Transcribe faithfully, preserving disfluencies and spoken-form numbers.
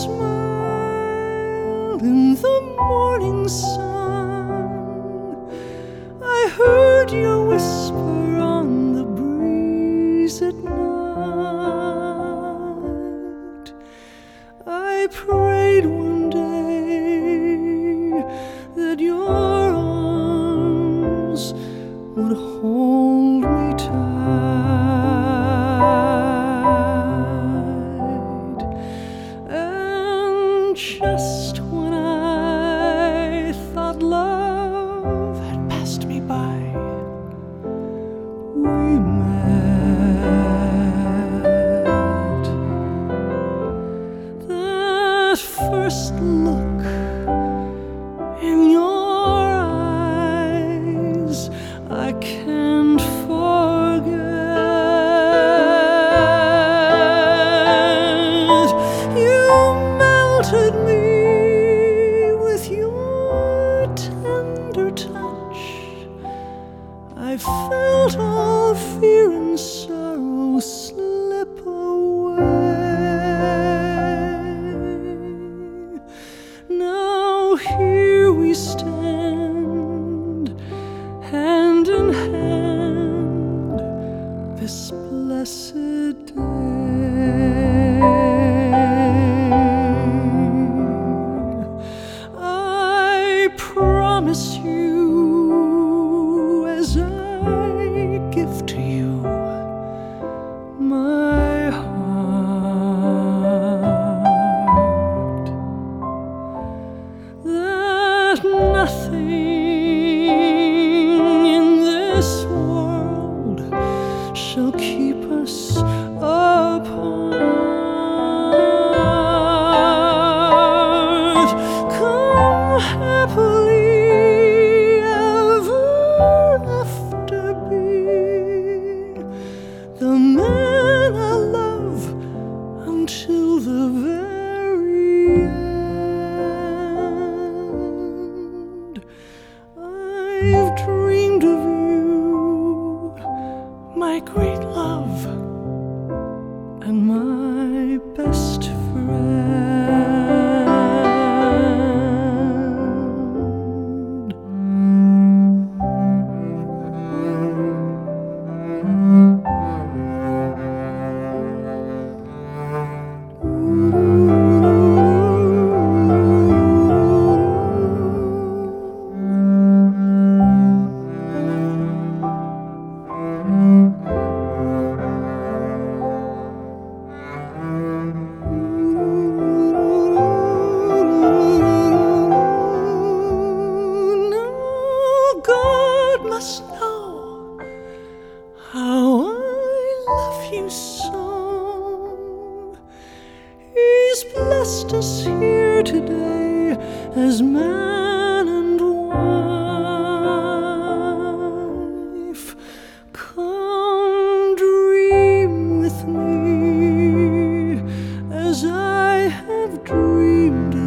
smile in the morning sun. I heard your whisper on the breeze at night. I prayed one day that your arms would hold me tight. And just when I thought love had passed me by, we met. That first look in your eyes I can't forget. You melted me with your tender touch. I felt all fear and sorrow slip away. Now here we stand, hand in hand, this blessed day. I promise you, as I give to you my heart, that nothing in this world shall keep us apart. Come happily ever after, be the man I love until the very end. I've dreamed of you, my great love and my best friend. Must know how I love you so. He's blessed us here today as man and wife. Come dream with me as I have dreamed